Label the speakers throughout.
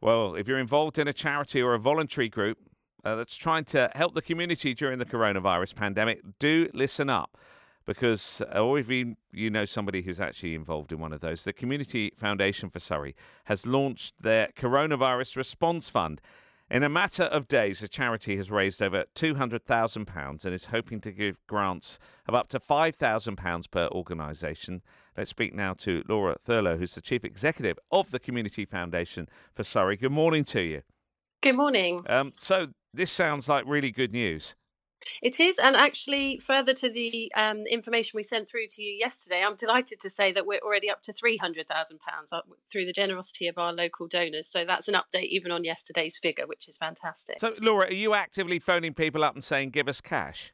Speaker 1: Well, if you're involved in a charity or a voluntary group that's trying to help the community during the coronavirus pandemic, do listen up. Because, or if you know somebody who's actually involved in one of those, the Community Foundation for Surrey has launched their Coronavirus Response Fund. In a matter of days, the charity has raised over £200,000 and is hoping to give grants of up to £5,000 per organisation. Let's speak now to Laura Thurlow, who's the Chief Executive of the Community Foundation for Surrey. Good morning to you.
Speaker 2: Good morning.
Speaker 1: So this sounds like really good news.
Speaker 2: It is, and actually, further to the information we sent through to you yesterday, I'm delighted to say that we're already up to £300,000 through the generosity of our local donors. So that's an update even on yesterday's figure, which is fantastic.
Speaker 1: So, Laura, are you actively phoning people up and saying, give us cash?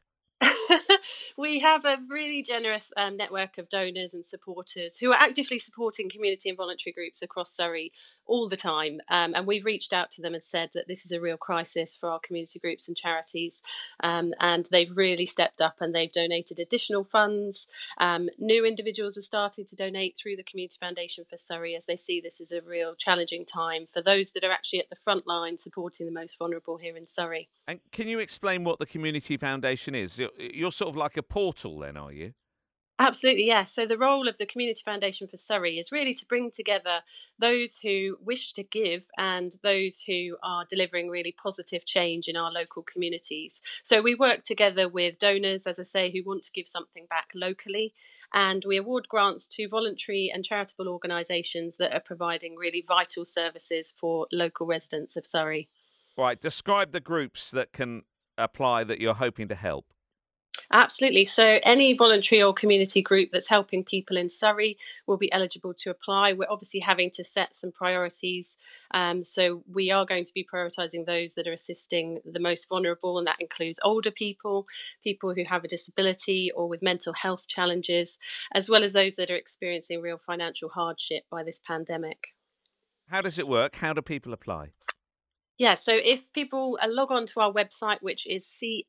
Speaker 2: We have a really generous network of donors and supporters who are actively supporting community and voluntary groups across Surrey all the time. And we've reached out to them and said that this is a real crisis for our community groups and charities. And they've really stepped up and they've donated additional funds. New individuals have started to donate through the Community Foundation for Surrey as they see this as a real challenging time for those that are actually at the front line supporting the most vulnerable here in Surrey.
Speaker 1: And can you explain what the Community Foundation is? You're sort of like a portal then, are you?
Speaker 2: Absolutely, yes. So the role of the Community Foundation for Surrey is really to bring together those who wish to give and those who are delivering really positive change in our local communities. So we work together with donors, as I say, who want to give something back locally, and we award grants to voluntary and charitable organisations that are providing really vital services for local residents of Surrey.
Speaker 1: Right. Describe the groups that can apply that you're hoping to help.
Speaker 2: Absolutely. So, any voluntary or community group that's helping people in Surrey will be eligible to apply. We're obviously having to set some priorities. So, we are going to be prioritising those that are assisting the most vulnerable, and that includes older people, people who have a disability or with mental health challenges, as well as those that are experiencing real financial hardship by this pandemic.
Speaker 1: How does it work? How do people apply?
Speaker 2: Yeah, so if people log on to our website, which is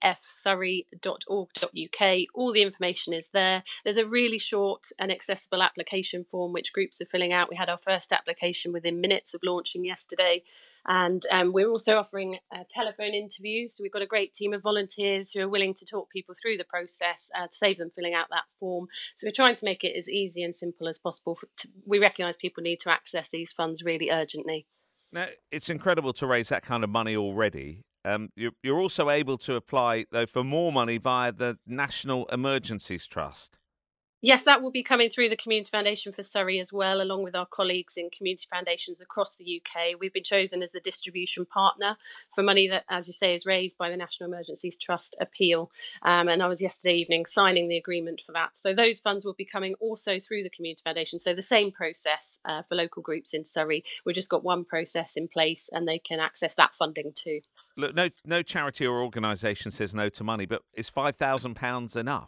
Speaker 2: cfsurrey.org.uk, all the information is there. There's a really short and accessible application form which groups are filling out. We had our first application within minutes of launching yesterday. And we're also offering telephone interviews. So we've got a great team of volunteers who are willing to talk people through the process to save them filling out that form. So we're trying to make it as easy and simple as possible. We recognise people need to access these funds really urgently.
Speaker 1: Now, it's incredible to raise that kind of money already. You're also able to apply, though, for more money via the National Emergencies Trust.
Speaker 2: Yes, that will be coming through the Community Foundation for Surrey as well, along with our colleagues in community foundations across the UK. We've been chosen as the distribution partner for money that, as you say, is raised by the National Emergencies Trust appeal. And I was yesterday evening signing the agreement for that. So those funds will be coming also through the Community Foundation. So the same process for local groups in Surrey. We've just got one process in place and they can access that funding too.
Speaker 1: Look, no charity or organisation says no to money, but is £5,000 enough?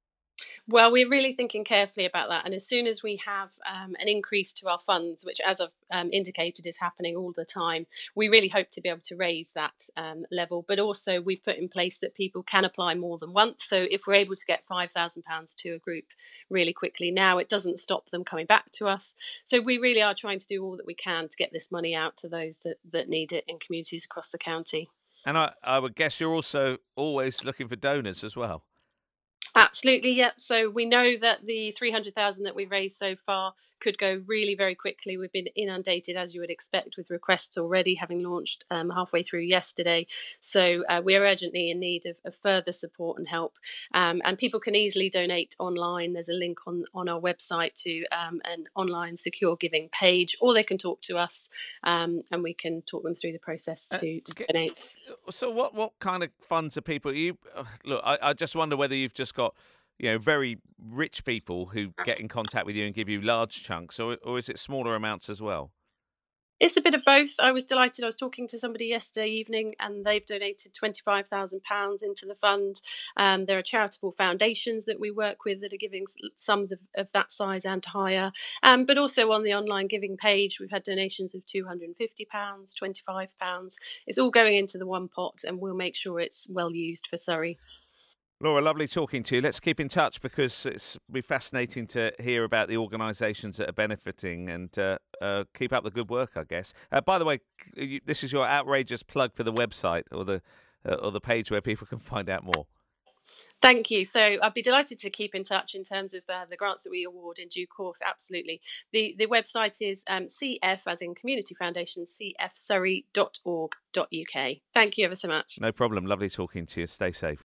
Speaker 2: Well, we're really thinking carefully about that. And as soon as we have an increase to our funds, which, as I've indicated, is happening all the time, we really hope to be able to raise that level. But also, we've put in place that people can apply more than once. So if we're able to get £5,000 to a group really quickly now, it doesn't stop them coming back to us. So we really are trying to do all that we can to get this money out to those that need it in communities across the county.
Speaker 1: And I would guess you're also always looking for donors as well.
Speaker 2: Absolutely, yeah. So we know that the 300,000 that we've raised so far could go really very quickly. We've been inundated, as you would expect, with requests already, having launched halfway through yesterday. So we are urgently in need of further support and help. And people can easily donate online. There's a link on our website to an online secure giving page, or they can talk to us and we can talk them through the process to donate.
Speaker 1: So what kind of funds are people? Look, I just wonder whether you've just got, very rich people who get in contact with you and give you large chunks, or is it smaller amounts as well?
Speaker 2: It's a bit of both. I was delighted. I was talking to somebody yesterday evening and they've donated £25,000 into the fund. There are charitable foundations that we work with that are giving sums of that size and higher. But also on the online giving page, we've had donations of £250, £25. It's all going into the one pot and we'll make sure it's well used for Surrey.
Speaker 1: Laura, lovely talking to you. Let's keep in touch because it's be fascinating to hear about the organisations that are benefiting and keep up the good work, I guess. By the way, this is your outrageous plug for the website or the page where people can find out more.
Speaker 2: Thank you. So I'd be delighted to keep in touch in terms of the grants that we award in due course. Absolutely. The website is CF, as in Community Foundation, cfsurrey.org.uk. Thank you ever so much.
Speaker 1: No problem. Lovely talking to you. Stay safe.